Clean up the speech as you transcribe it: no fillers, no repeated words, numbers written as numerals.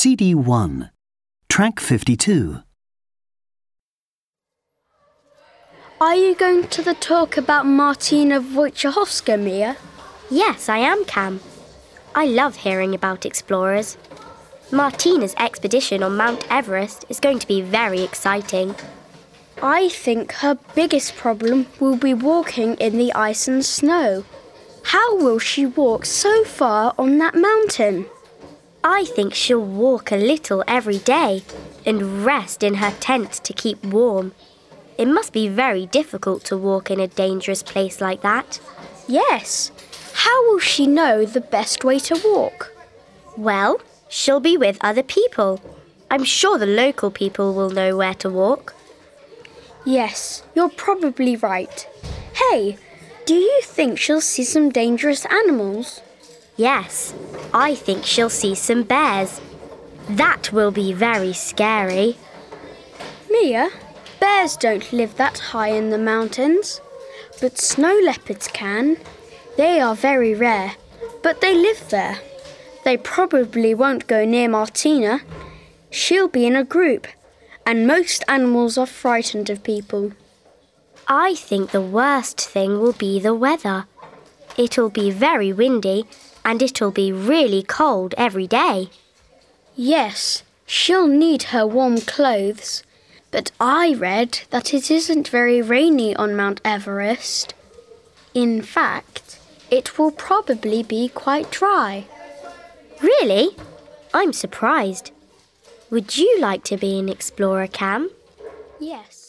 CD 1, Track 52. Are you going to the talk about Martina Wojciechowska, Mia? Yes, I am, Cam. I love hearing about explorers. Martina's expedition on Mount Everest is going to be very exciting. I think her biggest problem will be walking in the ice and snow. How will she walk so far on that mountain? I think she'll walk a little every day and rest in her tent to keep warm. It must be very difficult to walk in a dangerous place like that. Yes. How will she know the best way to walk? Well, she'll be with other people. I'm sure the local people will know where to walk. Yes, you're probably right. Hey, do you think she'll see some dangerous animals? Yes, I think she'll see some bears. That will be very scary. Mia, bears don't live that high in the mountains, but snow leopards can. They are very rare, but they live there. They probably won't go near Martina. She'll be in a group, and most animals are frightened of people. I think the worst thing will be the weather. It'll be very windy, and it'll be really cold every day. Yes, she'll need her warm clothes, but I read that it isn't very rainy on Mount Everest. In fact, it will probably be quite dry. Really? I'm surprised. Would you like to be an explorer, Cam? Yes.